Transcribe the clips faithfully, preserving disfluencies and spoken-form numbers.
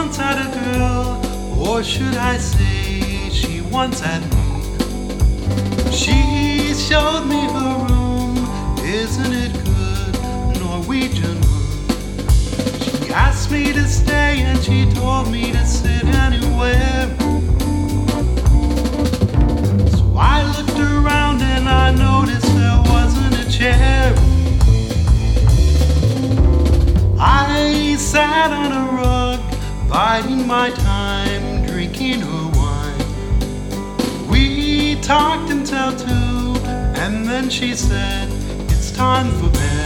once had a girl, or should I say she once had me. She showed me her room, isn't it good, Norwegian wood. She asked me to stay and she told me to sit anywhere. So I looked around and I noticed there wasn't a chair. I sat on a rug, biding my time, drinking her wine. We talked until two, and then she said, it's time for bed.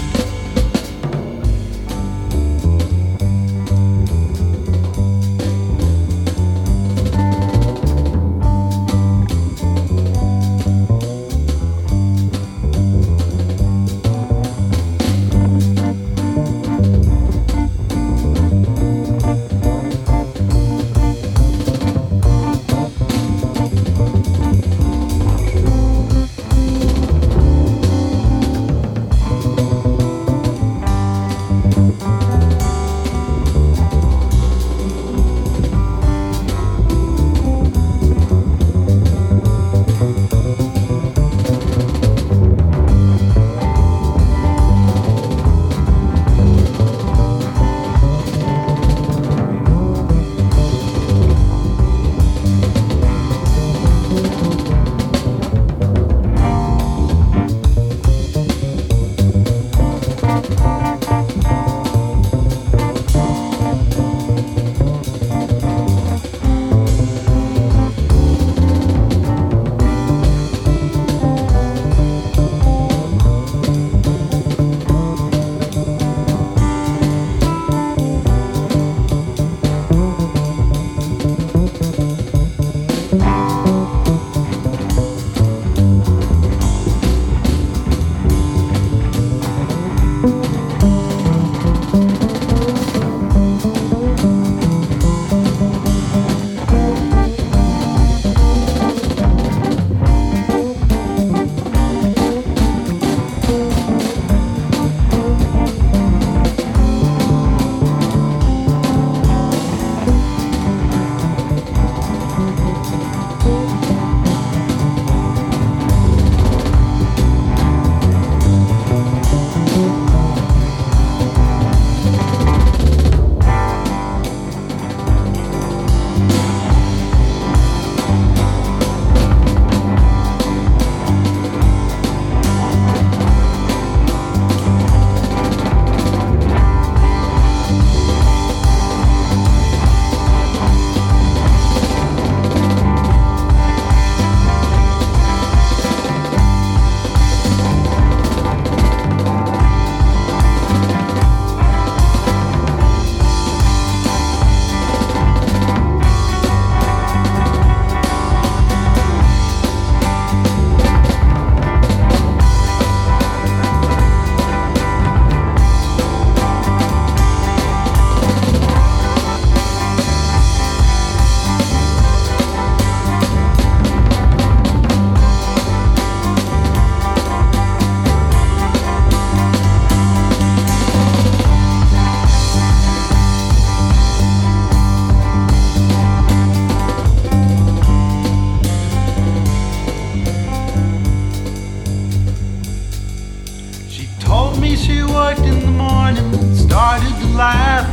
Laugh.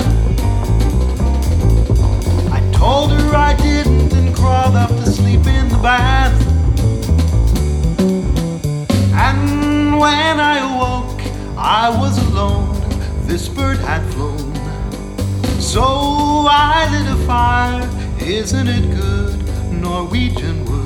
I told her I didn't and crawled off to sleep in the bath. And when I awoke, I was alone. This bird had flown. So I lit a fire. Isn't it good, Norwegian wood?